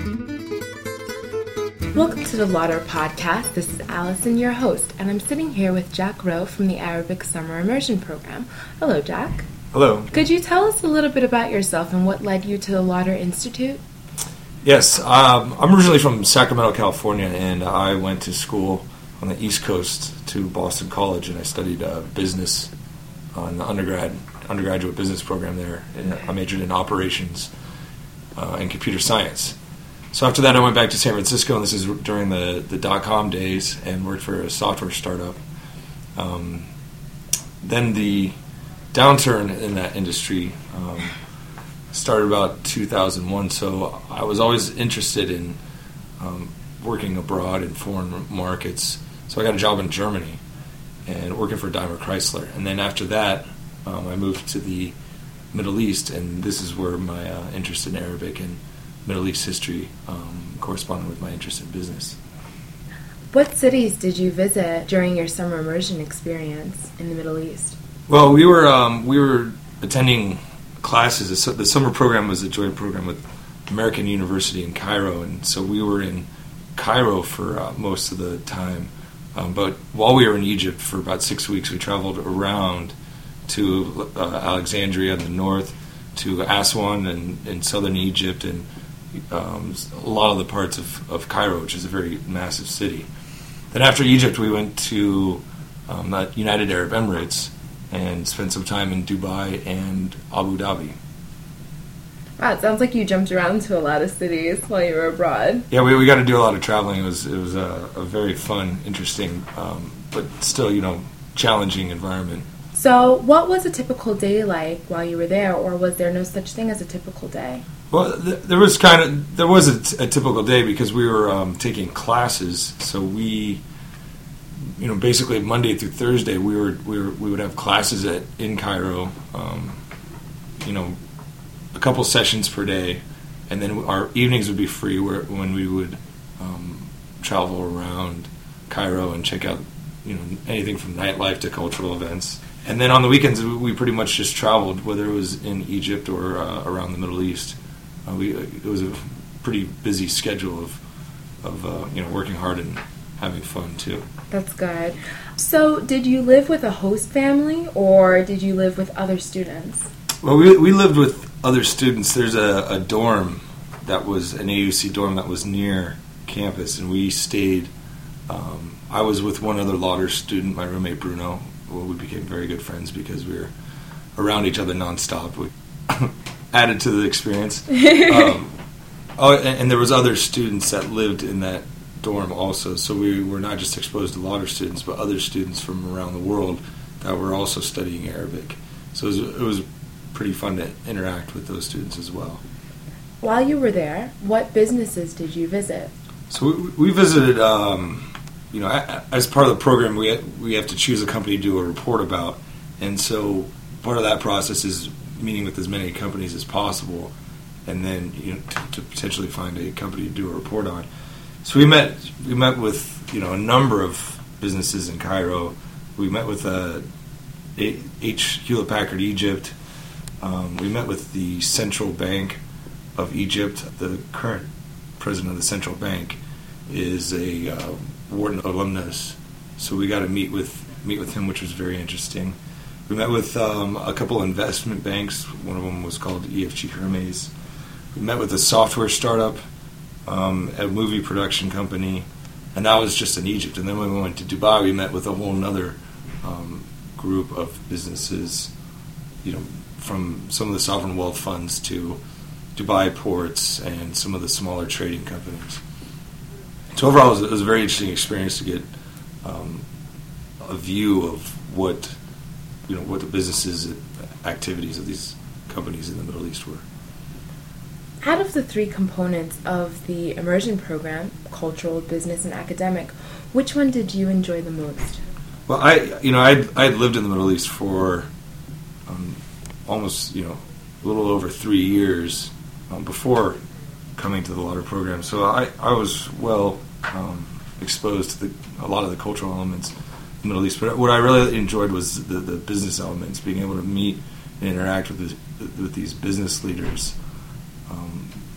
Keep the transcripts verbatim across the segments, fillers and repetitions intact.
Welcome to the Lauder Podcast. This is Allison, your host, and I'm sitting here with Jack Rowe from the Arabic Summer Immersion Program. Hello, Jack. Hello. Could you tell us a little bit about yourself and what led you to the Lauder Institute? Yes, um, I'm originally from Sacramento, California, and I went to school on the East Coast to Boston College, and I studied uh, business on the undergrad undergraduate business program there. And I majored in operations uh, and computer science. So after that, I went back to San Francisco, and this is during the, the dot-com days, and worked for a software startup. Um, then the downturn in that industry um, started about two thousand one, so I was always interested in um, working abroad in foreign markets. So I got a job in Germany and working for Daimler Chrysler. And then after that, um, I moved to the Middle East, and this is where my uh, interest in Arabic and Middle East history um, corresponded with my interest in business. What cities did you visit during your summer immersion experience in the Middle East? Well, we were um, we were attending classes. The summer program was a joint program with American University in Cairo, and so we were in Cairo for uh, most of the time. Um, but while we were in Egypt for about six weeks, we traveled around to uh, Alexandria in the north, to Aswan in, in southern Egypt, and um, a lot of the parts of, of Cairo, which is a very massive city. Then after Egypt, we went to um, the United Arab Emirates and spent some time in Dubai and Abu Dhabi. Wow, it sounds like you jumped around to a lot of cities while you were abroad. Yeah, we we got to do a lot of traveling. It was it was a, a very fun, interesting, um, but still, you know, challenging environment. So, what was a typical day like while you were there, or was there no such thing as a typical day? Well, th- there was kind of there was a, t- a typical day because we were um, taking classes. So we, you know, basically Monday through Thursday, we were we were we would have classes at in Cairo. Um, you know, a couple sessions per day, and then our evenings would be free, where when we would um, travel around Cairo and check out, you know, anything from nightlife to cultural events. And then on the weekends, we pretty much just traveled, whether it was in Egypt or uh, around the Middle East. Uh, we it was a pretty busy schedule of of uh, you know, working hard and having fun too. That's good. So, did you live with a host family, or did you live with other students? Well, we we lived with other students. There's a, a dorm that was an A U C dorm that was near campus, and we stayed. Um, I was with one other Lauder student, my roommate Bruno. Well, we became very good friends because we were around each other nonstop. We added to the experience. Um, oh, and, and there was other students that lived in that dorm also, so we were not just exposed to Lauder students, but other students from around the world that were also studying Arabic. So it was, it was pretty fun to interact with those students as well. While you were there, what businesses did you visit? So we, we visited, um, you know, as part of the program, we we have to choose a company to do a report about, and so part of that process is meeting with as many companies as possible, and then, you know, to, to potentially find a company to do a report on. So we met we met with, you know, a number of businesses in Cairo. We met with uh, H. Hewlett Packard Egypt. Um, we met with the Central Bank of Egypt. The current president of the Central Bank is a uh, Wharton alumnus, so we got to meet with meet with him, which was very interesting. We met with um, a couple of investment banks. One of them was called E F G Hermes. We met with a software startup, um, a movie production company, and that was just in Egypt. And then when we went to Dubai, we met with a whole other um, group of businesses, you know, from some of the sovereign wealth funds to Dubai ports and some of the smaller trading companies. So overall, it was, it was a very interesting experience to get um, a view of what, you know, what the businesses and activities of these companies in the Middle East were. Out of the three components of the immersion program, cultural, business, and academic, which one did you enjoy the most? Well, I, you know, I I had lived in the Middle East for um, almost, you know, a little over three years um, before coming to the Lauder program, so I, I was well um, exposed to the, a lot of the cultural elements in the Middle East. But what I really enjoyed was the, the business elements, being able to meet and interact with this, with these business leaders, um,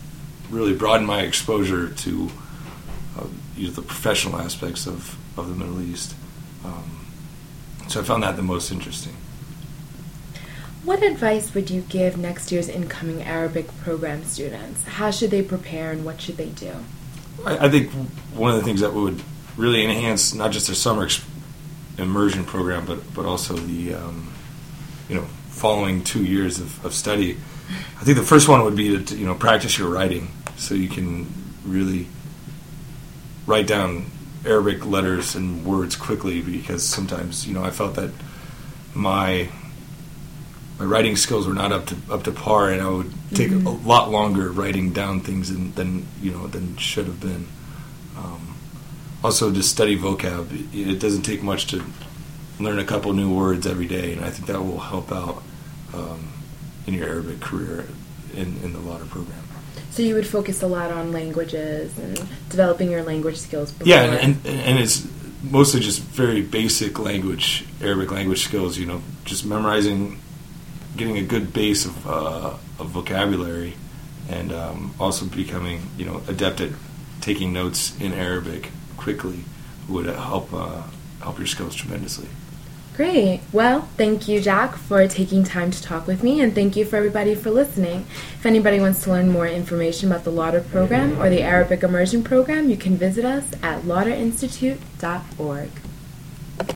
really broadened my exposure to uh, you know, the professional aspects of, of the Middle East. Um, so I found that the most interesting. What advice would you give next year's incoming Arabic program students? How should they prepare and what should they do? I, I think one of the things that would really enhance not just their summer ex- immersion program, but, but also the um, you know following two years of, of study. I think the first one would be to, to you know practice your writing, so you can really write down Arabic letters and words quickly. Because sometimes you know I felt that my my writing skills were not up to up to par, and I would take mm-hmm. a lot longer writing down things than, than you know than should have been. Um, also, just study vocab. It, it doesn't take much to learn a couple new words every day, and I think that will help out um, in your Arabic career in, in the Lauder program. So you would focus a lot on languages and developing your language skills before. Yeah, and, and, and it's mostly just very basic language, Arabic language skills, you know, just memorizing, getting a good base of, uh, of vocabulary, and um, also becoming, you know, adept at taking notes in Arabic quickly would help uh, help your skills tremendously. Great. Well, thank you, Jack, for taking time to talk with me, and thank you for everybody for listening. If anybody wants to learn more information about the Lauder program or the Arabic Immersion program, you can visit us at lauder institute dot org.